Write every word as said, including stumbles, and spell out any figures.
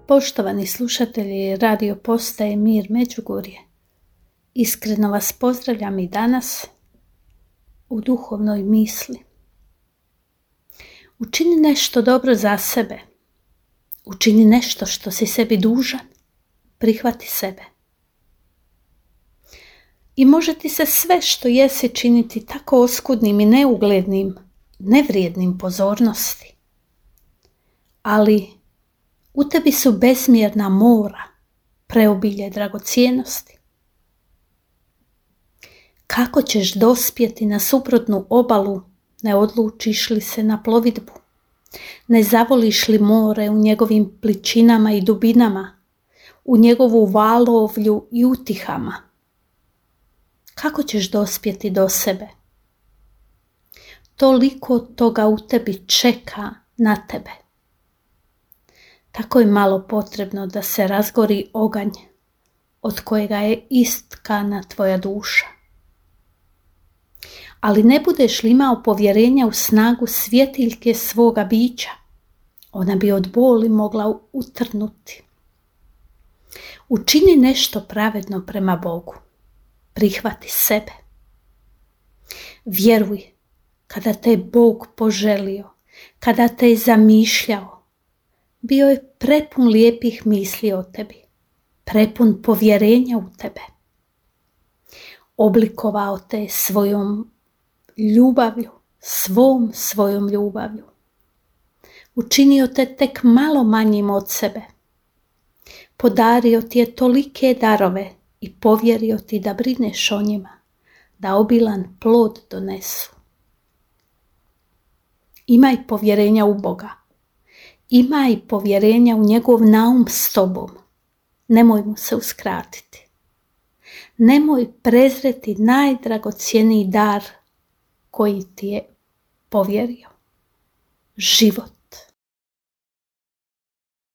Poštovani slušatelji Radio Postaje Mir Međugorje, iskreno vas pozdravljam i danas u duhovnoj misli. Učini nešto dobro za sebe. Učini nešto što si sebi dužan. Prihvati sebe. I može ti se sve što jesi činiti tako oskudnim i neuglednim, nevrijednim pozornosti. Ali u tebi su bezmjerna mora, preobilje dragocjenosti. Kako ćeš dospjeti na suprotnu obalu, ne odlučiš li se na plovidbu? Ne zavoliš li more u njegovim pličinama i dubinama, u njegovu valovlju i utihama? Kako ćeš dospjeti do sebe? Toliko toga u tebi čeka na tebe. Tako je malo potrebno da se razgori oganj od kojega je istkana tvoja duša. Ali ne budeš li imao povjerenja u snagu svjetiljke svoga bića, ona bi od boli mogla utrnuti. Učini nešto pravedno prema Bogu. Prihvati sebe. Vjeruj, kada te je Bog poželio, kada te je zamišljao, bio je prepun lijepih misli o tebi, prepun povjerenja u tebe. Oblikovao te je svojom ljubavlju, svom svojom ljubavlju. Učinio te tek malo manjim od sebe. Podario ti je tolike darove i povjerio ti da brineš o njima, da obilan plod donesu. Imaj povjerenja u Boga. Imaj povjerenja u njegov naum s tobom. Nemoj mu se uskratiti. Nemoj prezreti najdragocjeniji dar koji ti je povjerio. Život.